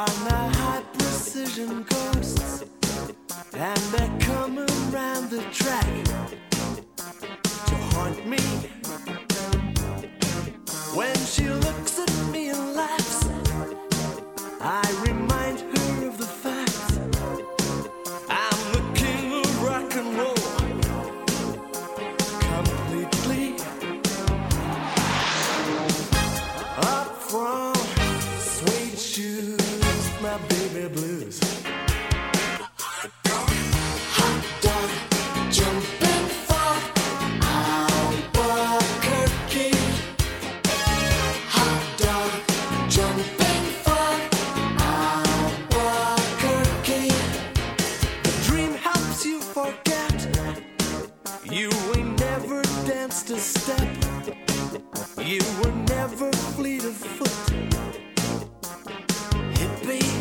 are now high precision ghosts, and they're coming round the track to haunt me. When she looks at me and laughs, I remind her of the fact I'm the king of rock and roll, completely. Up from suede shoes, my baby blues. Hot dog, jumping for Albuquerque. Hot dog, jumping for Albuquerque. The dream helps you forget you ain't never danced a step. You were never fleet of foot, hippie.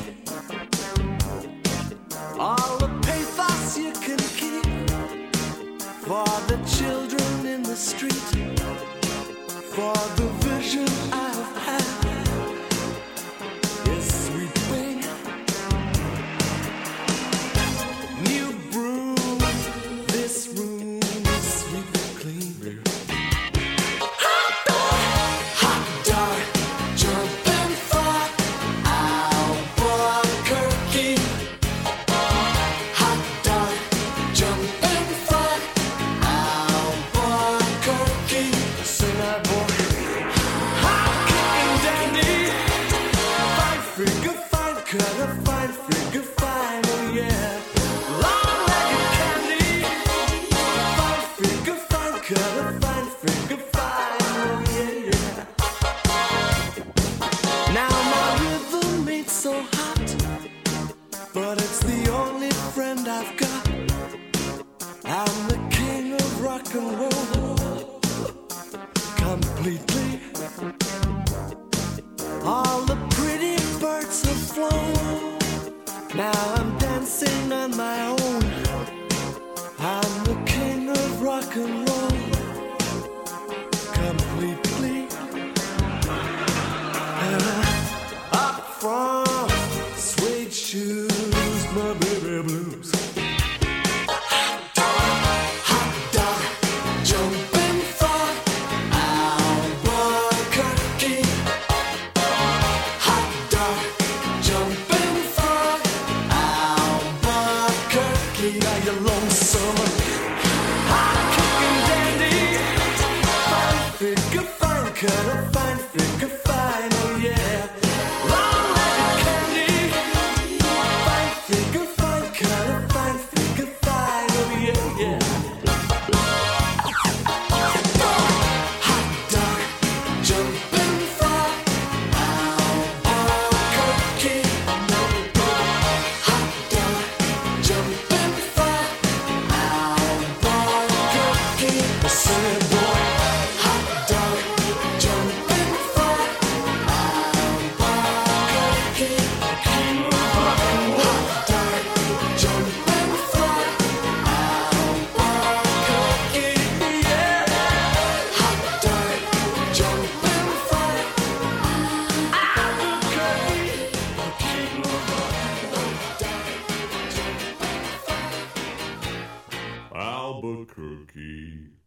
All the pathos you can keep for the children in the street, for the vision I've had is sweeping. New broom, this room is sweet and clean. Hot dog, jumping for Albuquerque. Hot dog, jumping for Albuquerque. Sing that boy. Hot kicking dandy. Fine figure, fine cutter, fine figure, fine, oh yeah. Long-legged candy. Fine figure, fine cutter, fine figure, fine, oh yeah, yeah. Now my rhythm ain't so hot, but it's the only friend I've got. I'm the king of rock and roll, completely. All the pretty birds have flown. Now I'm dancing on my own. I'm the king of rock and roll, completely. Up from suede shoes, my baby blues. Hot dog, jumping for Albuquerque. Hot dog, jumping for Albuquerque. Now you're lonesome, hot kicking dandy. Fine figure, fine cutter, fine figure, fine, oh yeah. Long-legged candy. Fine figure, fine cutter, fine figure, fine, oh yeah, yeah. Hot dog, jumping for Albuquerque. Hot dog, jumping for Albuquerque. Sing it, boy. Hot dog, jumping for Albuquerque. Hot dog, jumping for Albuquerque. Yeah. Hot dog, jumping for Albuquerque. Albuquerque.